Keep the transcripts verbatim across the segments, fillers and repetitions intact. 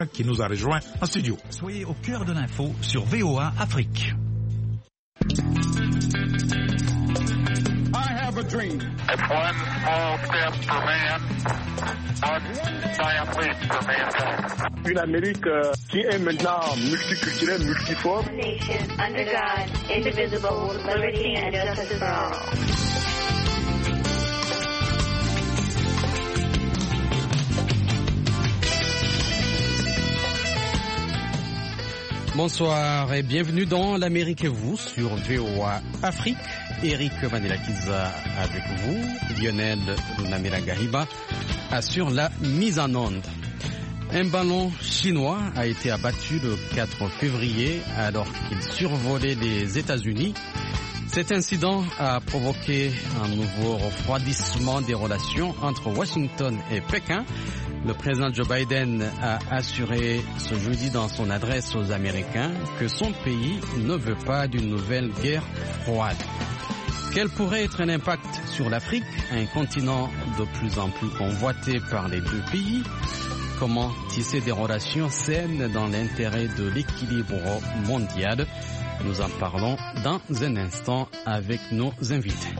qui nous a rejoint en studio. Soyez au cœur de l'info sur V O A Afrique. I have a dream. It's one small step for man, one giant leap for mankind. Une Amérique euh, qui est maintenant multiculturelle, multiforme. Nation under God, indivisible, with liberty and justice for all. Bonsoir et bienvenue dans l'Amérique et vous sur V O A Afrique. Eric Manelakiza avec vous, Lionel Namirangariba assure la mise en onde. Un ballon chinois a été abattu le quatre février alors qu'il survolait les États-Unis. Cet incident a provoqué un nouveau refroidissement des relations entre Washington et Pékin. Le président Joe Biden a assuré ce jeudi dans son adresse aux Américains que son pays ne veut pas d'une nouvelle guerre froide. Quel pourrait être un impact sur l'Afrique, un continent de plus en plus convoité par les deux pays? Comment tisser des relations saines dans l'intérêt de l'équilibre mondial? Nous en parlons dans un instant avec nos invités.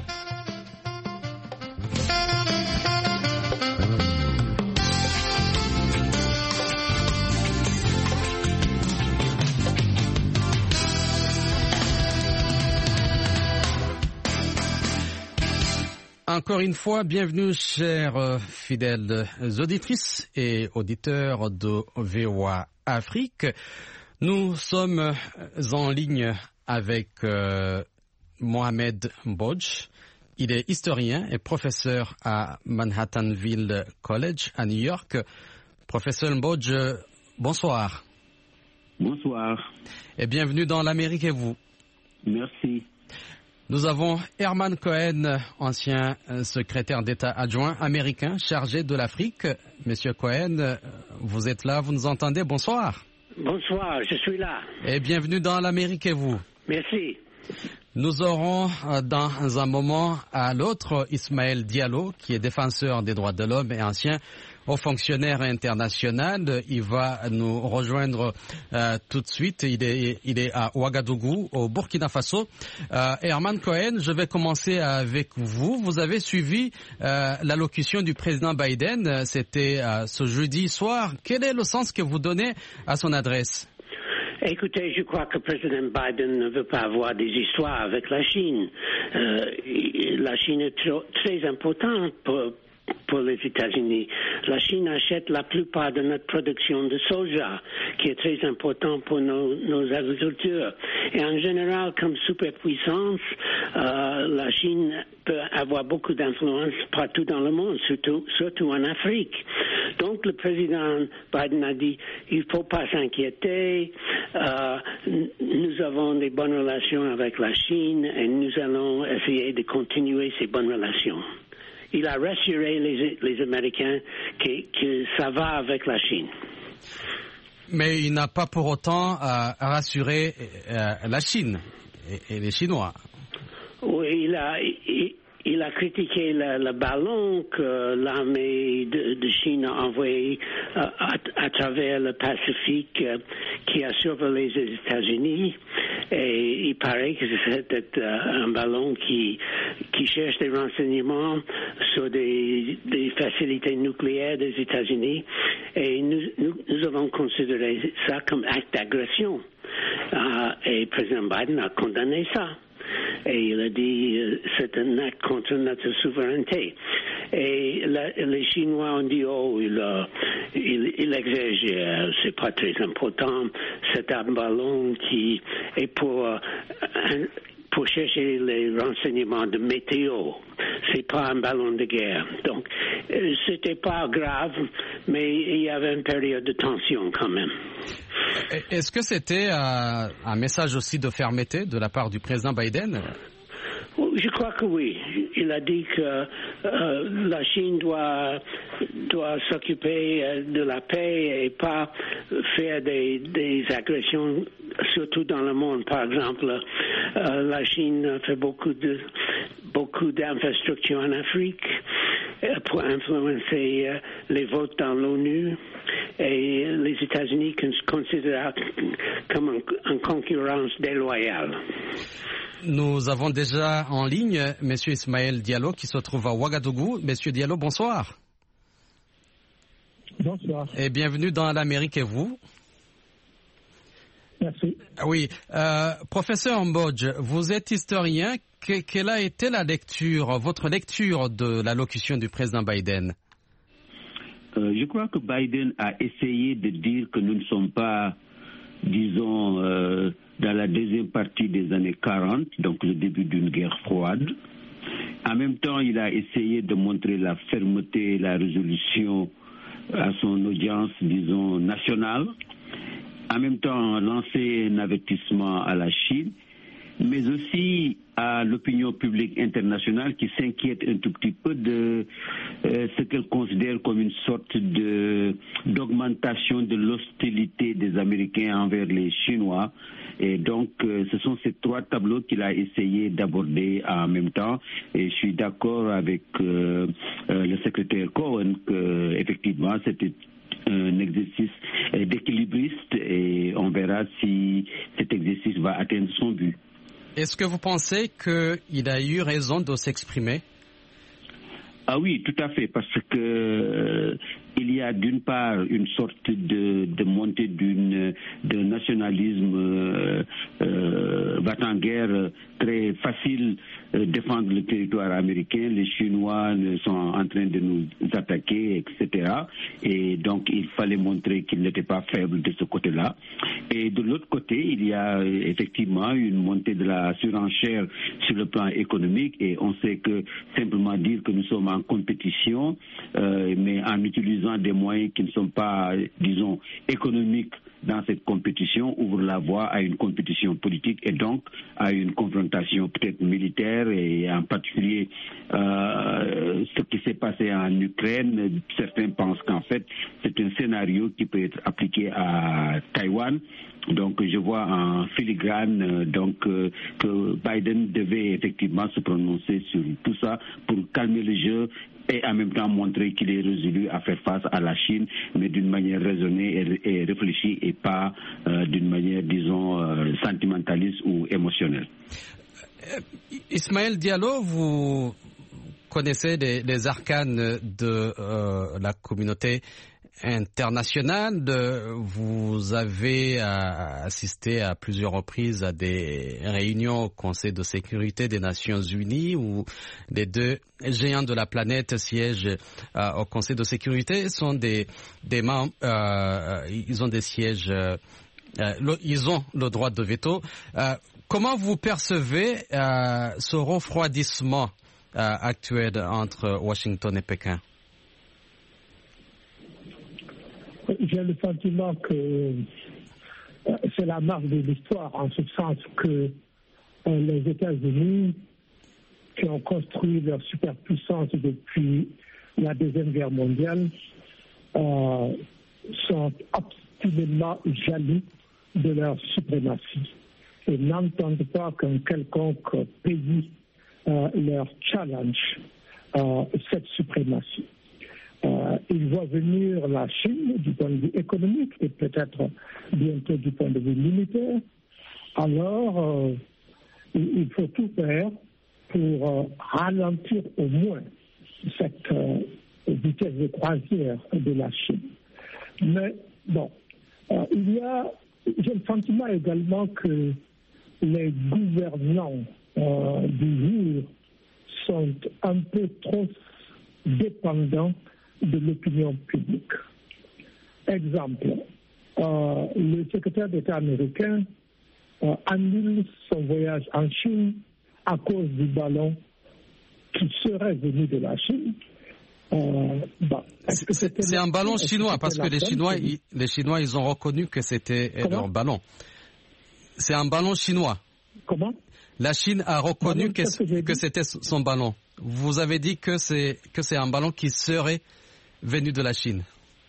Encore une fois, bienvenue chers euh, fidèles auditrices et auditeurs de V O A Afrique. Nous sommes en ligne avec euh, Mohamed Mbodj. Il est historien et professeur à Manhattanville College à New York. Professeur Mbodj, bonsoir. Bonsoir. Et bienvenue dans l'Amérique et vous. Merci. Nous avons Herman Cohen, ancien secrétaire d'État adjoint américain chargé de l'Afrique. Monsieur Cohen, vous êtes là, vous nous entendez? Bonsoir. Bonsoir, je suis là. Et bienvenue dans l'Amérique et vous. Merci. Nous aurons dans un moment à l'autre Ismaël Diallo, qui est défenseur des droits de l'homme et ancien haut fonctionnaire international. Il va nous rejoindre euh, tout de suite. Il est, il est à Ouagadougou, au Burkina Faso. Euh, Herman Cohen, je vais commencer avec vous. Vous avez suivi euh, l'allocution du président Biden. C'était euh, ce jeudi soir. Quel est le sens que vous donnez à son adresse? Écoutez, je crois que le président Biden ne veut pas avoir des histoires avec la Chine. Euh, la Chine est trop, très importante pour, pour les États-Unis. La Chine achète la plupart de notre production de soja, qui est très important pour nos, nos agricultures. Et en général, comme superpuissance, euh, la Chine peut avoir beaucoup d'influence partout dans le monde, surtout, surtout en Afrique. Donc, le président Biden a dit, il ne faut pas s'inquiéter, euh, nous avons des bonnes relations avec la Chine et nous allons essayer de continuer ces bonnes relations. Il a rassuré les, les Américains que, que ça va avec la Chine. Mais il n'a pas pour autant euh, rassuré euh, la Chine et, et les Chinois. Oui, il a... Il, Il a critiqué le, le ballon que l'armée de, de Chine a envoyé euh, à, à travers le Pacifique euh, qui a survolé les États-Unis. Et il paraît que c'était euh, un ballon qui, qui cherche des renseignements sur des, des facilités nucléaires des États-Unis. Et nous, nous, nous avons considéré ça comme acte d'agression. Euh, et le président Biden a condamné ça. Et il a dit euh, c'est un acte contre notre souveraineté. Et la, les Chinois ont dit oh il, euh, il, il exagère, c'est pas très important, c'est un ballon qui est pour euh, un, pour chercher les renseignements de météo. C'est pas un ballon de guerre. Donc, euh, c'était pas grave, mais il y avait une période de tension quand même. Est-ce que c'était euh, un message aussi de fermeté de la part du président Biden? Je crois que oui. Il a dit que euh, la Chine doit, doit s'occuper de la paix et pas faire des, des agressions, surtout dans le monde. Par exemple, euh, la Chine fait beaucoup de beaucoup d'infrastructures en Afrique euh, pour influencer euh, les votes dans l'ONU. et les États-Unis considèrent comme une concurrence déloyale. Nous avons déjà en ligne M. Ismaël Diallo qui se trouve à Ouagadougou. Monsieur Diallo, bonsoir. Bonsoir. Et bienvenue dans l'Amérique et vous. Merci. Oui, euh, professeur Mbodj, vous êtes historien. Que, quelle a été la lecture, votre lecture de l'allocution du président Biden? Euh, je crois que Biden a essayé de dire que nous ne sommes pas, disons, euh, dans la deuxième partie des années quarante, donc le début d'une guerre froide. En même temps, il a essayé de montrer la fermeté et la résolution à son audience, disons, nationale. En même temps, lancer un avertissement à la Chine, mais aussi à l'opinion publique internationale qui s'inquiète un tout petit peu de euh, ce qu'elle considère comme une sorte de d'augmentation de l'hostilité des Américains envers les Chinois. Et donc, euh, ce sont ces trois tableaux qu'il a essayé d'aborder en même temps. Et je suis d'accord avec euh, euh, le secrétaire Cohen que, effectivement, c'était un exercice d'équilibriste et on verra si cet exercice va atteindre son but. Est-ce que vous pensez qu'il a eu raison de s'exprimer? Ah oui, tout à fait, parce que euh, il y a d'une part une sorte de, de montée d'une de nationalisme euh, euh, va-t-en-guerre très facile euh, défendre le territoire américain. Les Chinois sont en train de nous attaquer, et cetera. Et donc il fallait montrer qu'ils n'étaient pas faibles de ce côté-là. Et de l'autre côté, il y a effectivement une montée de la surenchère sur le plan économique. Et on sait que simplement dire que nous sommes en compétition, euh, mais en utilisant des moyens qui ne sont pas, disons, économiques dans cette compétition, ouvre la voie à une compétition politique et donc à une confrontation peut-être militaire et en particulier euh, ce qui s'est passé en Ukraine. Certains pensent qu'en fait c'est un scénario qui peut être appliqué à Taïwan. Donc je vois en filigrane euh, donc euh, que Biden devait effectivement se prononcer sur tout ça pour calmer le jeu et en même temps montrer qu'il est résolu à faire face à la Chine, mais d'une manière raisonnée et, et réfléchie et pas euh, d'une manière, disons, euh, sentimentaliste ou émotionnelle. Ismaël Diallo, vous connaissez les, les arcanes de euh, la communauté internationale. Vous avez assisté à plusieurs reprises à des réunions au Conseil de sécurité des Nations Unies où les deux géants de la planète siègent euh, au Conseil de sécurité. Sont des, des membres, euh, ils ont des sièges, euh, le, ils ont le droit de veto. Euh, comment vous percevez euh, ce refroidissement euh, actuel entre Washington et Pékin? J'ai le sentiment que c'est la marque de l'histoire, en ce sens que les États-Unis, qui ont construit leur superpuissance depuis la Deuxième Guerre mondiale, euh, sont obstinément jaloux de leur suprématie et n'entendent pas qu'un quelconque pays euh, leur challenge euh, cette suprématie. Euh, il voit venir la Chine du point de vue économique et peut-être bientôt du point de vue militaire. Alors, euh, il faut tout faire pour euh, ralentir au moins cette euh, vitesse de croisière de la Chine. Mais bon, euh, il y a, j'ai le sentiment également que les gouvernants euh, du jour sont un peu trop dépendants de l'opinion publique. Exemple, euh, le secrétaire d'État américain euh, annule son voyage en Chine à cause du ballon qui serait venu de la Chine. Euh, bah, c'est, c'est un ballon chinois parce que les Chinois, ils, les Chinois, ils ont reconnu que c'était Comment? leur ballon. C'est un ballon chinois. Comment? La Chine a reconnu que, que, que c'était son ballon. Vous avez dit que c'est que c'est un ballon qui serait venu de la Chine.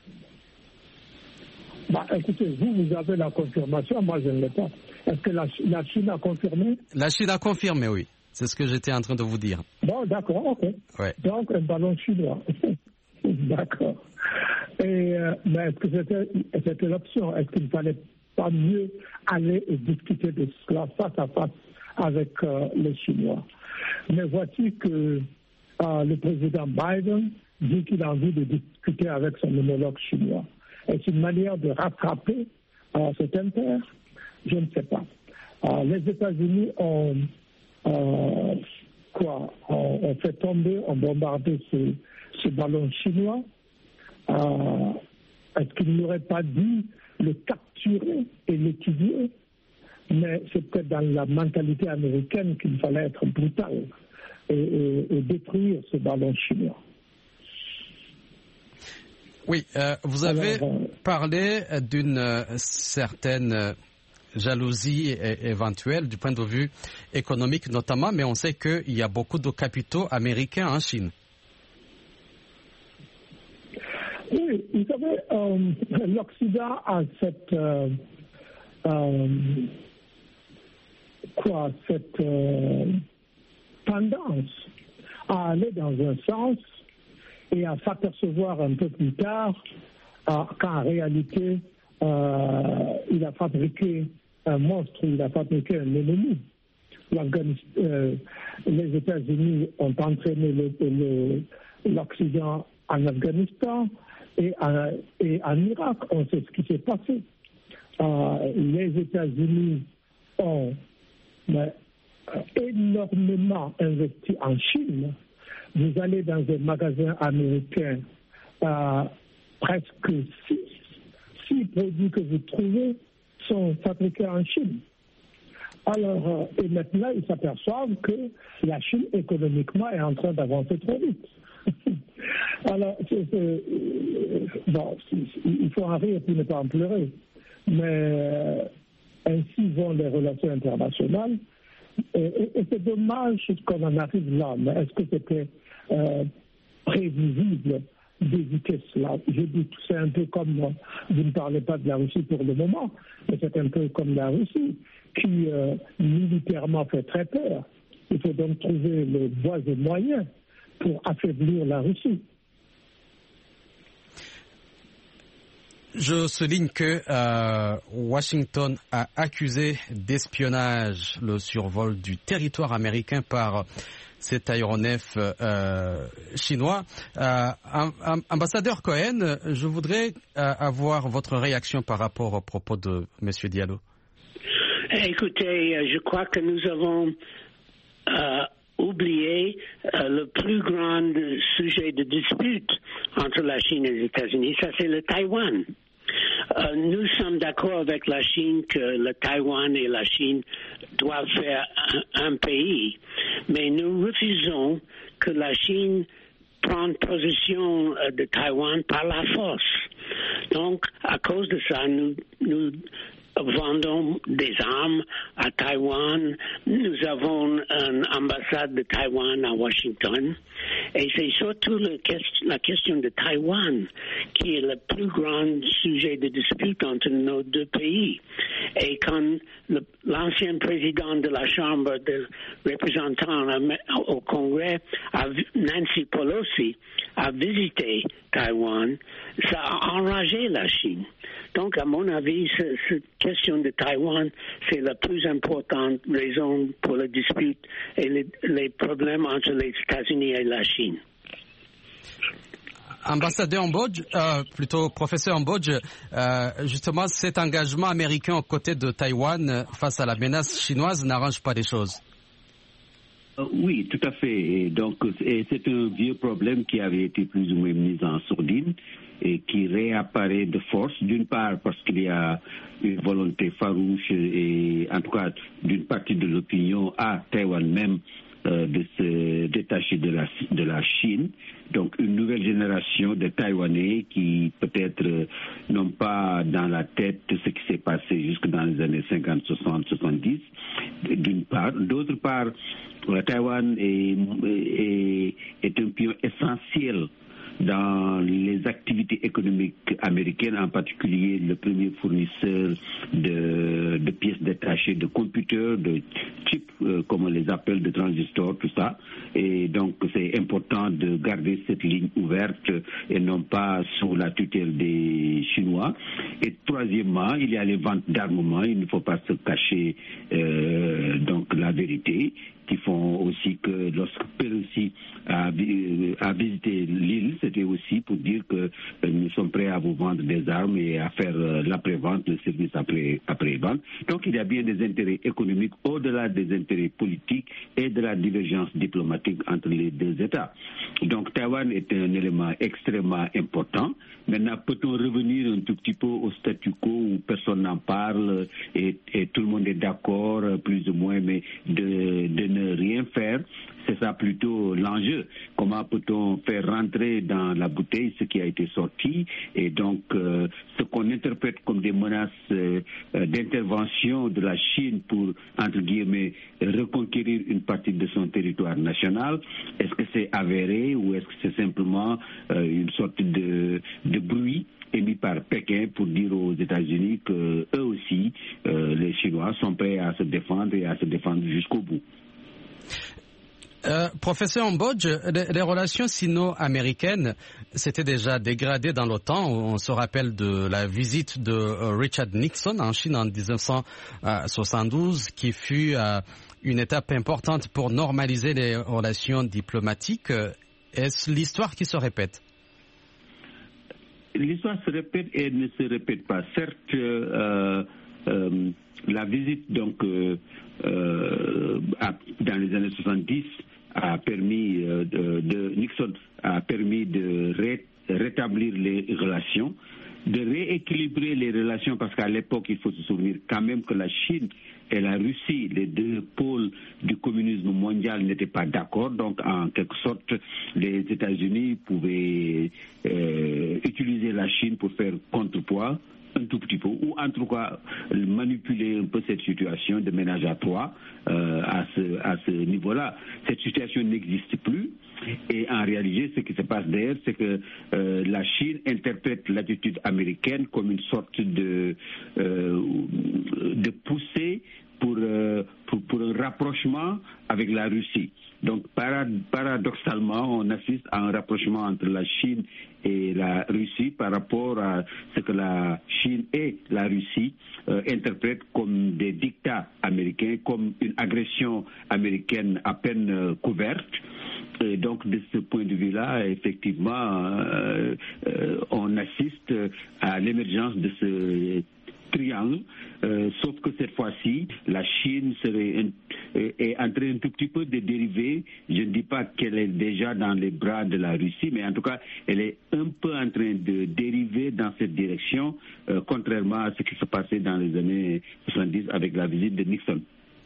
Bah, écoutez, vous, vous avez la confirmation, moi je ne l'ai pas. Est-ce que la, la Chine a confirmé? La Chine a confirmé, oui. C'est ce que j'étais en train de vous dire. Bon, d'accord, ok. Ouais. Donc, un ballon chinois. D'accord. Et, euh, mais est-ce que c'était, c'était l'option? Est-ce qu'il ne fallait pas mieux aller et discuter de cela face à face avec euh, les Chinois? Mais voici que euh, le président Biden dit qu'il a envie de discuter avec son homologue chinois. Est-ce une manière de rattraper euh, cet impair? Je ne sais pas. Euh, les États-Unis ont, euh, quoi, ont, ont fait tomber, ont bombardé ce, ce ballon chinois. Euh, est-ce qu'ils n'auraient pas dû le capturer et l'étudier? Mais c'est peut-être dans la mentalité américaine qu'il fallait être brutal et, et, et détruire ce ballon chinois. Oui, euh, vous avez Alors, euh, parlé d'une euh, certaine euh, jalousie é- éventuelle du point de vue économique notamment, mais on sait qu'il y a beaucoup de capitaux américains en Chine. Oui, vous savez, euh, l'Occident a cette... Euh, euh, quoi, cette euh, tendance à aller dans un sens et à s'apercevoir un peu plus tard euh, qu'en réalité, euh, il a fabriqué un monstre, il a fabriqué un ennemi. Euh, les États-Unis ont entraîné le, le, l'Occident en Afghanistan et en, et en Irak. On sait ce qui s'est passé. Euh, les États-Unis ont mais, euh, énormément investi en Chine. Vous allez dans un magasin américain, euh, presque six, six produits que vous trouvez sont fabriqués en Chine. Alors, euh, et maintenant, ils s'aperçoivent que la Chine, économiquement, est en train d'avancer trop vite. Alors, c'est, c'est, euh, bon, il faut en rire pour ne pas en pleurer. Mais euh, ainsi vont les relations internationales. Et, et, et c'est dommage qu'on en arrive là. Mais est-ce que c'était euh, prévisible d'éviter cela? Je dis que c'est un peu comme, vous ne parlez pas de la Russie pour le moment, mais c'est un peu comme la Russie qui euh, militairement fait très peur. Il faut donc trouver les voies et moyens pour affaiblir la Russie. Je souligne que euh, Washington a accusé d'espionnage le survol du territoire américain par cet aéronef euh, chinois. Euh, ambassadeur Cohen, je voudrais euh, avoir votre réaction par rapport aux propos de M. Diallo. Écoutez, je crois que nous avons euh, oublié euh, le plus grand sujet de dispute entre la Chine et les États-Unis, ça c'est le Taïwan. Euh, nous sommes d'accord avec la Chine que le Taïwan et la Chine doivent faire un, un pays, mais nous refusons que la Chine prenne possession de Taïwan par la force. Donc, à cause de ça, nous, nous vendons des armes à Taïwan. Nous avons une ambassade de Taïwan à Washington. Et c'est surtout le, la question de Taïwan qui est le plus grand sujet de dispute entre nos deux pays. Et quand le, l'ancien président de la Chambre des représentants au Congrès, Nancy Pelosi, a visité Taïwan, ça a enragé la Chine. Donc, à mon avis, cette question de Taïwan, c'est la plus importante raison pour la dispute et les, les problèmes entre les États-Unis et la Chine. Ambassadeur Mbodj, euh, plutôt professeur Mbodj, euh, justement, cet engagement américain aux côtés de Taïwan face à la menace chinoise n'arrange pas les choses. Euh, oui, tout à fait. Et donc, et c'est un vieux problème qui avait été plus ou moins mis en sourdine et qui réapparaît de force, d'une part parce qu'il y a une volonté farouche et en tout cas d'une partie de l'opinion à Taïwan même euh, de se détacher de la, de la Chine. Donc une nouvelle génération de Taïwanais qui peut-être euh, n'ont pas dans la tête ce qui s'est passé jusque dans les années cinquante, soixante, soixante-dix, d'une part. D'autre part, Taïwan est, est, est un pion essentiel dans les activités économiques américaines, en particulier le premier fournisseur de, de pièces détachées, de computers, de chips, euh, comme on les appelle, de transistors, tout ça. Et donc c'est important de garder cette ligne ouverte et non pas sous la tutelle des Chinois. Et troisièmement, il y a les ventes d'armement. Il ne faut pas se cacher euh, donc la vérité, qui font aussi que lorsque Pelosi a, a visité l'île, c'était aussi pour dire que euh, nous sommes prêts à vous vendre des armes et à faire euh, l'après-vente, le service après, après-vente. Donc il y a bien des intérêts économiques au-delà des intérêts politiques et de la divergence diplomatique entre les deux États. Donc Taïwan est un élément extrêmement important. Maintenant, peut-on revenir un tout petit peu au statu quo où personne n'en parle et, et tout le monde est d'accord, plus ou moins, mais de, de ne rien faire? C'est ça plutôt l'enjeu. Comment peut-on faire rentrer dans la bouteille ce qui a été sorti et donc euh, ce qu'on interprète comme des menaces euh, d'intervention de la Chine pour, entre guillemets, reconquérir une partie de son territoire national? Est-ce que c'est avéré ou est-ce que c'est simplement euh, une sorte de, de bruit émis par Pékin pour dire aux États-Unis qu'eux aussi, euh, les Chinois, sont prêts à se défendre et à se défendre jusqu'au bout? Euh, professeur Mbodj, les, les relations sino-américaines s'étaient déjà dégradées dans l'OTAN. On se rappelle de la visite de euh, Richard Nixon en Chine en dix-neuf cent soixante-douze, qui fut euh, une étape importante pour normaliser les relations diplomatiques. Est-ce l'histoire qui se répète? L'histoire se répète et ne se répète pas. Certes, euh, euh, la visite donc euh, euh, à, dans les années soixante-dix a permis euh, de, de Nixon a permis de ré, rétablir les relations, de rééquilibrer les relations, parce qu'à l'époque, il faut se souvenir quand même que la Chine et la Russie, les deux pôles du communisme mondial, n'étaient pas d'accord. Donc, en quelque sorte, les États-Unis pouvaient euh, utiliser la Chine pour faire contrepoids un tout petit peu, ou en tout cas manipuler un peu cette situation de ménage à trois euh, à ce, à ce niveau-là. Cette situation n'existe plus. Et en réalité, ce qui se passe d'ailleurs, c'est que euh, la Chine interprète l'attitude américaine comme une sorte de, euh, de poussée pour, euh, pour, pour un rapprochement avec la Russie. Donc paradoxalement, on assiste à un rapprochement entre la Chine et la Russie par rapport à ce que la Chine et la Russie euh, interprètent comme des dictats américains, comme une agression américaine à peine euh, couverte. Et donc, de ce point de vue-là, effectivement, euh, euh, on assiste à l'émergence de ce triangle, euh, sauf que cette fois-ci, la Chine serait un, est en train un tout petit peu de dériver. Je ne dis pas qu'elle est déjà dans les bras de la Russie, mais en tout cas, elle est un peu en train de dériver dans cette direction, euh, contrairement à ce qui se passait dans les années soixante-dix avec la visite de Nixon.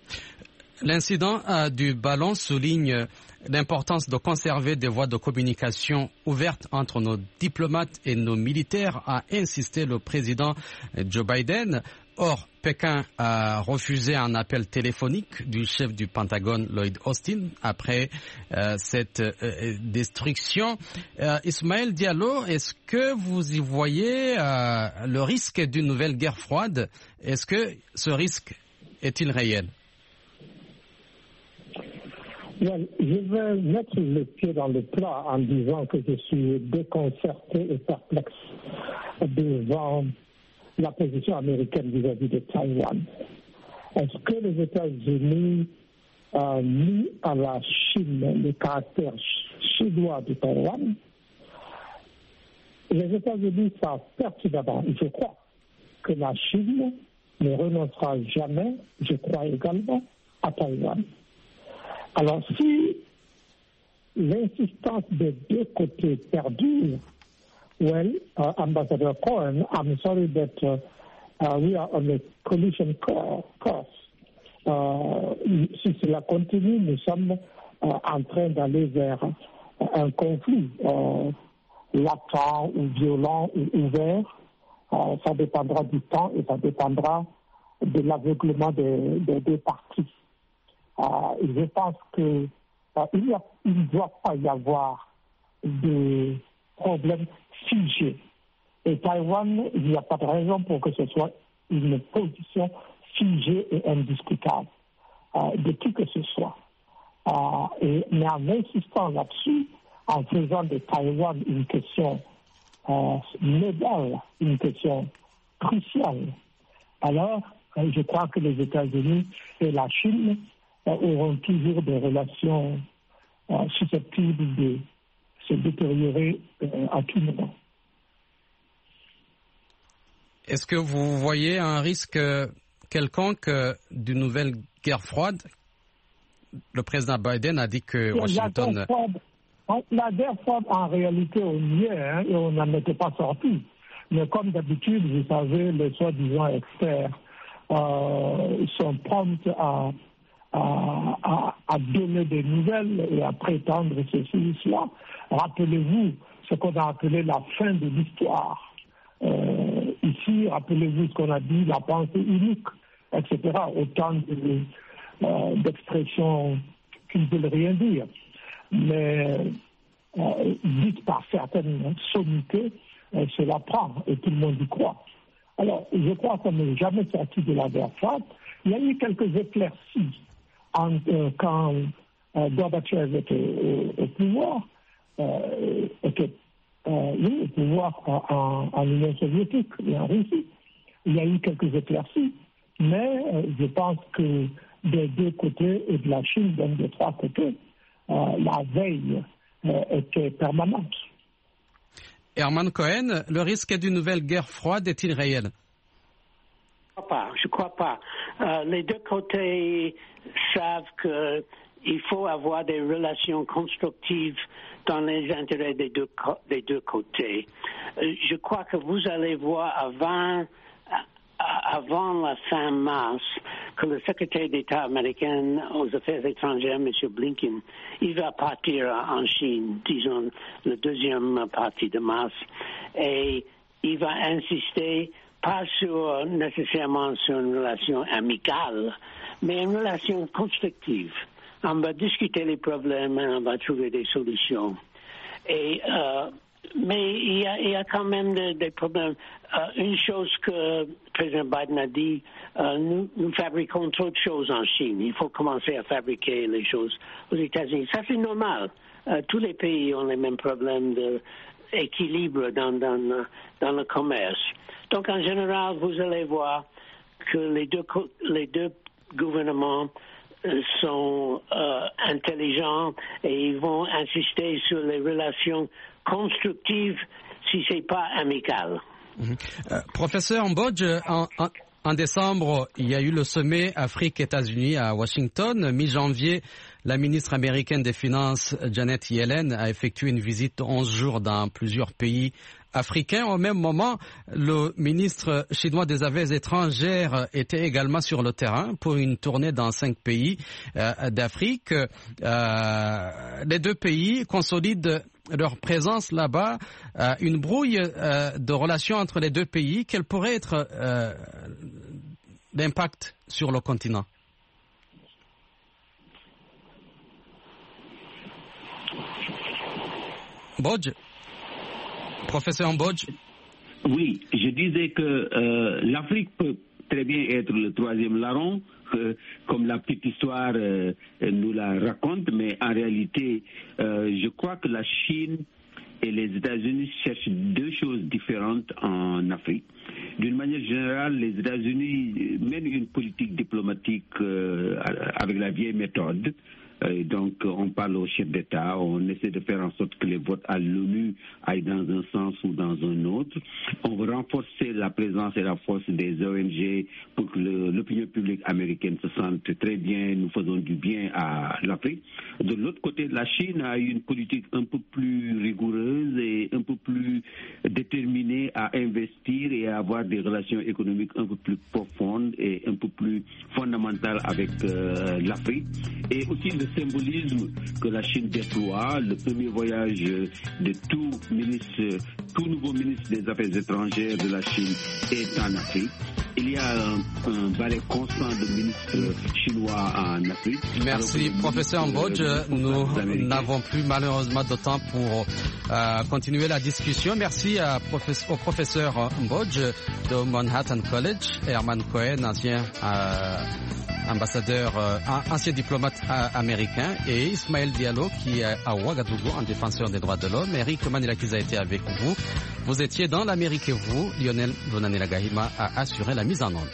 L'incident euh, du ballon souligne l'importance de conserver des voies de communication ouvertes entre nos diplomates et nos militaires, a insisté le président Joe Biden. Or, Pékin a refusé un appel téléphonique du chef du Pentagone, Lloyd Austin, après euh, cette euh, destruction. Euh, Ismaël Diallo, est-ce que vous y voyez euh, le risque d'une nouvelle guerre froide? Est-ce que ce risque est-il réel? Well, je vais mettre le pied dans le plat en disant que je suis déconcerté et perplexe devant la position américaine vis-à-vis de Taïwan. Est-ce que les États-Unis ont mis à la Chine le caractère chinois de Taïwan? Les États-Unis savent pertinemment, je crois, que la Chine ne renoncera jamais, je crois également, à Taïwan. Alors, si l'insistance des deux côtés perdure, well, uh, Ambassador Cohen, I'm sorry that uh, uh, we are on a collision course. Uh, si cela continue, nous sommes uh, en train d'aller vers uh, un conflit uh, latent ou violent ou ouvert. Uh, ça dépendra du temps et ça dépendra de l'aveuglement des, des deux parties. Uh, je pense que uh, il ne doit pas y avoir de problème figé. Et Taïwan, il n'y a pas de raison pour que ce soit une position figée et indiscutable euh, de qui que ce soit. Euh, et, mais en insistant là-dessus, en faisant de Taïwan une question euh, légale, une question cruciale, alors euh, je crois que les États-Unis et la Chine euh, auront toujours des relations euh, susceptibles de se détériorer euh, à tout moment. Est-ce que vous voyez un risque quelconque d'une nouvelle guerre froide? Le président Biden a dit que Washington... La guerre froide, la guerre froide en réalité, on y est, hein, et on n'en était pas sorti. Mais comme d'habitude, vous savez, les soi-disant experts euh, sont prompts à, à, à, à donner des nouvelles et à prétendre ceci ou cela. Rappelez-vous ce qu'on a appelé la fin de l'histoire. Euh, ici, rappelez-vous ce qu'on a dit, la pensée unique, et cetera. Autant de, euh, d'expressions qui ne veulent rien dire, mais euh, dites par certaines sommités, euh, cela prend et tout le monde y croit. Alors, je crois qu'on n'est jamais sorti de la guerre froide. Il y a eu quelques éclaircies en, euh, quand euh, Gorbatchev était au, au pouvoir, euh, était Euh, oui, au pouvoir en, en Union soviétique et en Russie. Il y a eu quelques éclaircies, mais euh, je pense que des deux côtés, et de la Chine, donc des trois côtés, euh, la veille euh, était permanente. Herman Cohen, le risque d'une nouvelle guerre froide est-il réel? Je ne crois pas. Je crois pas. Euh, les deux côtés savent qu'il faut avoir des relations constructives dans les intérêts des deux, des deux côtés. Je crois que vous allez voir avant, avant la fin mars que le secrétaire d'État américain aux Affaires étrangères, M. Blinken, il va partir en Chine, disons, le deuxième partie de mars, et il va insister pas sur, nécessairement sur une relation amicale, mais une relation constructive. On va discuter les problèmes et on va trouver des solutions. Et, euh, mais il y, a, il y a quand même des, des problèmes. Euh, une chose que le président Biden a dit, euh, nous, nous fabriquons trop de choses en Chine. Il faut commencer à fabriquer les choses aux États-Unis. Ça, c'est normal. Euh, tous les pays ont les mêmes problèmes d'équilibre dans, dans, dans le commerce. Donc, en général, vous allez voir que les deux, les deux gouvernements sont euh, intelligents et ils vont insister sur les relations constructives si ce n'est pas amical. Mmh. Euh, professeur Mbodj, en, en, en décembre, il y a eu le sommet Afrique-États-Unis à Washington. Mi-janvier, la ministre américaine des Finances, Janet Yellen, a effectué une visite de onze jours dans plusieurs pays africains. Au même moment, le ministre chinois des Affaires étrangères était également sur le terrain pour une tournée dans cinq pays euh, d'Afrique. Euh, les deux pays consolident leur présence là-bas. Euh, une brouille euh, de relations entre les deux pays, quel pourrait être euh, l'impact sur le continent? Mbodj? Professeur Mbodj? Oui, je disais que euh, l'Afrique peut très bien être le troisième larron, euh, comme la petite histoire euh, nous la raconte, mais en réalité, euh, je crois que la Chine et les États-Unis cherchent deux choses différentes en Afrique. D'une manière générale, les États-Unis mènent une politique diplomatique euh, avec la vieille méthode. Euh, donc, on parle au chef d'État, on essaie de faire en sorte que les votes à l'ONU aillent dans un sens ou dans un autre. On veut renforcer la présence et la force des O N G pour que le, l'opinion publique américaine se sente très bien, nous faisons du bien à l'Afrique. De l'autre côté, la Chine a une politique un peu plus rigoureuse et un peu plus déterminée à investir et à avoir des relations économiques un peu plus profondes et un peu plus fondamentales avec euh, l'Afrique. Et aussi le symbolisme que la Chine déploie, le premier voyage de tout ministre, tout nouveau ministre des Affaires étrangères de la Chine est en Afrique. Il y a un, un balai constant de ministres chinois en Afrique. Merci, professeur Mbodj. Nous n'avons plus malheureusement de temps pour euh, continuer la discussion. Merci à professe- au professeur Mbodj de Manhattan College, Herman Cohen, ancien euh, ambassadeur, euh, ancien diplomate euh, américain, et Ismaël Diallo qui est à Ouagadougou, un défenseur des droits de l'homme. Eric Manilakiz a été avec vous. Vous étiez dans l'Amérique et vous, Lionel Donanela Gahima a assuré la mise en onde.